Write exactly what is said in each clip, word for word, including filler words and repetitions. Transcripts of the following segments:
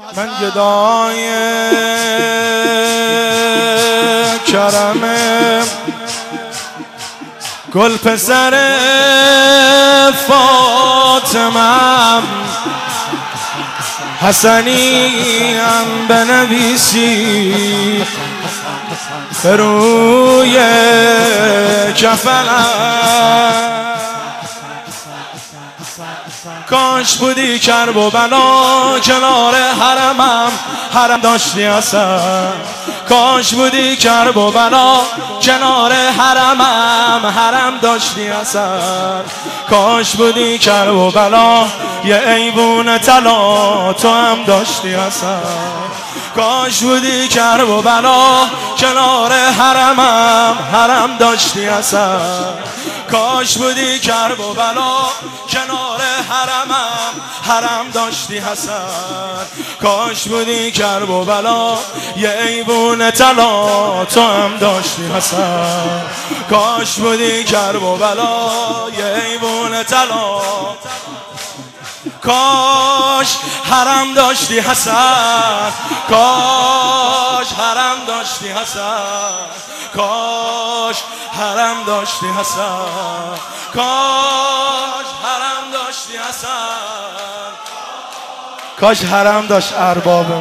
من گدای کرم گل پسر فاطمم حسنی هم بنویسی به روی کفنم. کاش بودی کرب و بنا کنار حرمم، حرم داشتی اصلا. کاش بودی کرب و بنا کنار حرمم، حرم داشتی اصلا. کاش بودی کرب و بنا یه ایوون طلا تو هم داشتی اصلا. کاش بودی کرب و بنا کنار حرمم، حرم داشتی اصلا. کاش بودی کرب و بلا کنار حرمم، حرم داشتی حسن. کاش بودی کرب و بلا یه ایوون طلا تو هم داشتی حسن. کاش بودی کرب و بلا یه ایوون طلا. کاش حرم داشتی حسن، کاش حرم داشتی حسن. کاش حرم داشتی حسن، کاش حرم داشتی حسن. کاش حرم داشت اربابمون.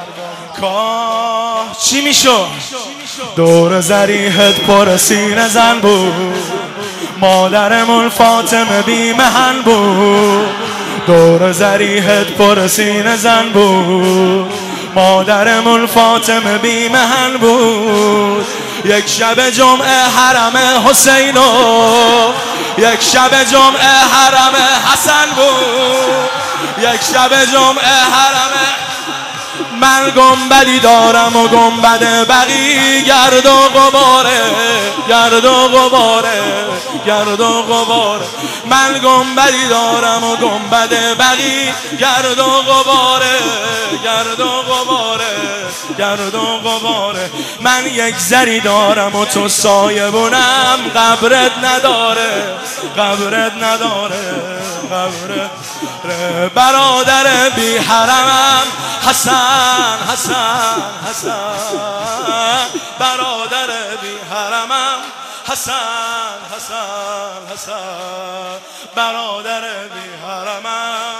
کاش چی میشو دور زریحت پر سینه زن بود، مادرمون فاطمه بی محن بود. دور زریحت پر سینه زن بود، مادرمون فاطمه بی محن بود. یک شب جمعه حرم حسینو، یک شب جمعه حرم حسن بود. یک شب جمعه حرم من گنبدی دارم و گنبد بقی گرد و غباره، گرد و غباره، گرد و غباره. من گنبدی دارم و گنبد بقی گرد و غباره، گرد و غباره، گرد و غباره. من یک زری دارم و تو سایبونم، قبرت نداره، قبرت نداره، قبرت. برادر بی حرمم حسن، حسن، حسن. برادر بی حرمم حسن، حسن، حسن. برادر بی حرمم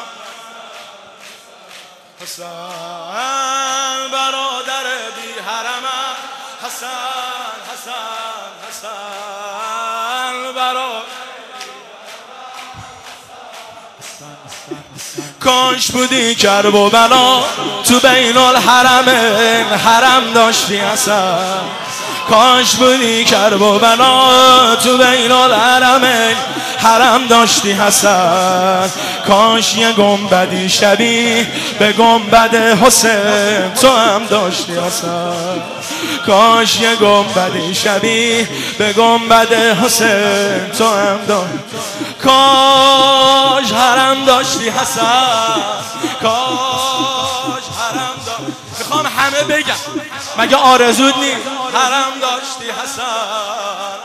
حسن. برادر بی حرمم حسن، حسن، حسن. برادر کاش بودی کرب و بلا تو بین الحرمین، حرم داشتی اصلا. کاش بودی کرب و بلا تو بین الحرمین، حرم داشتی حسن. کاش یه گنبدی شبیه به گنبد حسین تو هم داشتی حسن. کاش یه گنبدی شبیه به گنبد حسین تو هم داشتی. کاش حرم داشتی حسن، کاش حرم داشتی. میخوام همه بگم مگه آرزود نیست؟ حرم داشتی حسن،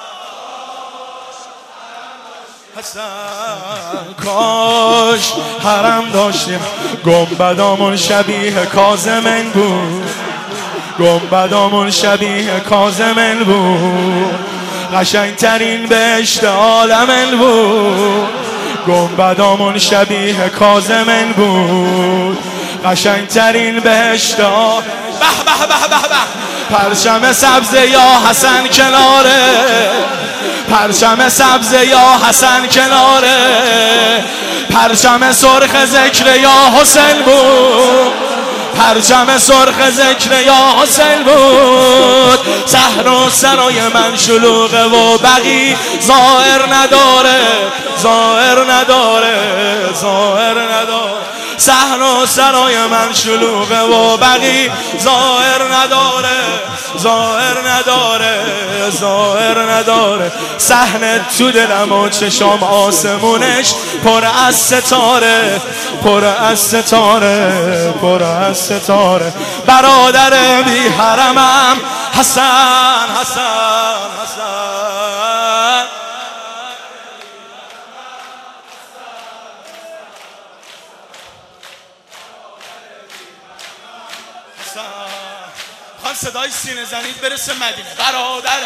حسن. کاش حرم داشتی. گنبدامون شبیه کاظمین بود، گنبدامون شبیه کاظمین بود. قشنگترین بهشت عالمین بود. گنبدامون شبیه کاظمین بود، قشنگترین بهشت. به به به به به. پرچم سبز یا حسن کناره، پرچم سبز یا حسن کناره. پرچم سرخ ذکر یا حسین بود، پرچم سرخ ذکر یا حسین بود. صحن و سرای من شلوغه و بقی ظاهر نداره، ظاهر نداره، ظاهر نداره. صحن و سرای من شلوغه و بقی ظاهر نداره، ظاهر نداره، ظاهر نداره. صحن تو دلم و چشام آسمونش پر از ستاره، پر از ستاره، پر از ستاره. برادر بی حرمم حسن، حسن، حسن. خان صدای سینه زنید برسه مدینه. برادر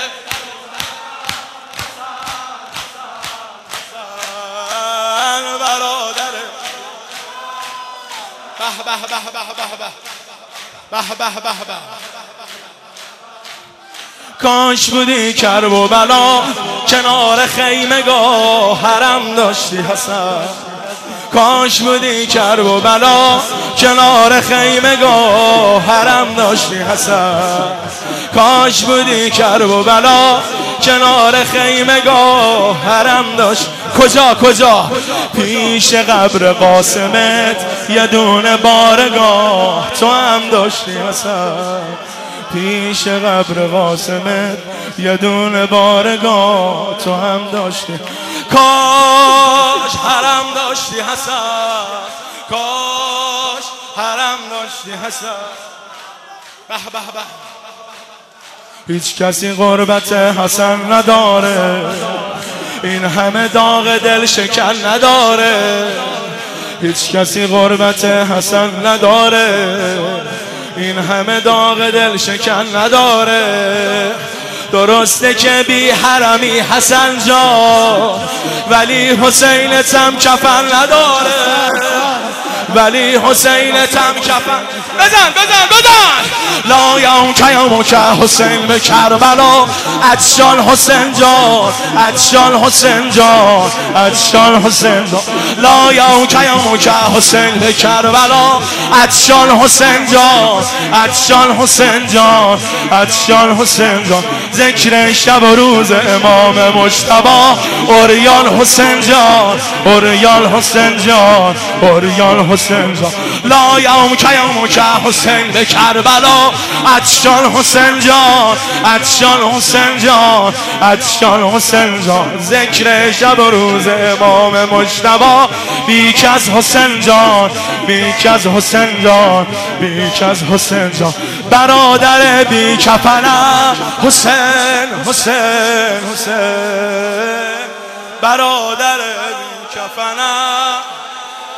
برادر به به به به به به به به به. کاش بودی کرب و بلا کنار خیمگاه حرم داشتی حسن. کاش بودی کرب و بلا کنار خیمگاه حرم داشتی حسن. کاش بودی کرب و بلا کنار خیمگاه حرم داشت. کجا کجا؟ پیش قبر قاسمت یه دونه بارگاه تو هم داشتی حسن. پیش قبر قاسمت یه دونه بارگاه تو هم داشتی. کاش حرم داشتی حسن. کاش حرم داشتی حسن. به به به. هیچ کسی غربت حسن نداره، این همه داغ دل شکن نداره. هیچ کسی غربت حسن نداره، این همه داغ دل شکن نداره. درسته که بی حرمی حسن جان، ولی حسینت هم کفن نداره. ولی حسینت هم کفن. بزن بزن بزن. لا یوم کیوم که حسین به کربلا. عطشان حسین جان، عطشان حسین جان، عطشان حسین جان. لا یوم کیوم که حسین به کربلا. عطشان حسین جان، عطشان حسین جان، عطشان حسین جان. ذکر شب و روز امام مجتبی. اوریان حسین جان، اوریان حسین جان، اوریان حسین جان. لا یوم کیوم که حسین به کربلا. عطشان حسین جان، عطشان حسین جان، عطشان حسین جان. ذکر شب و روز امام مجتبی. بیک از حسین جان، بیک از حسین جان، بیک از حسین جان. برادر بی کفنم حسین، حسین، حسین. برادر بی کفنم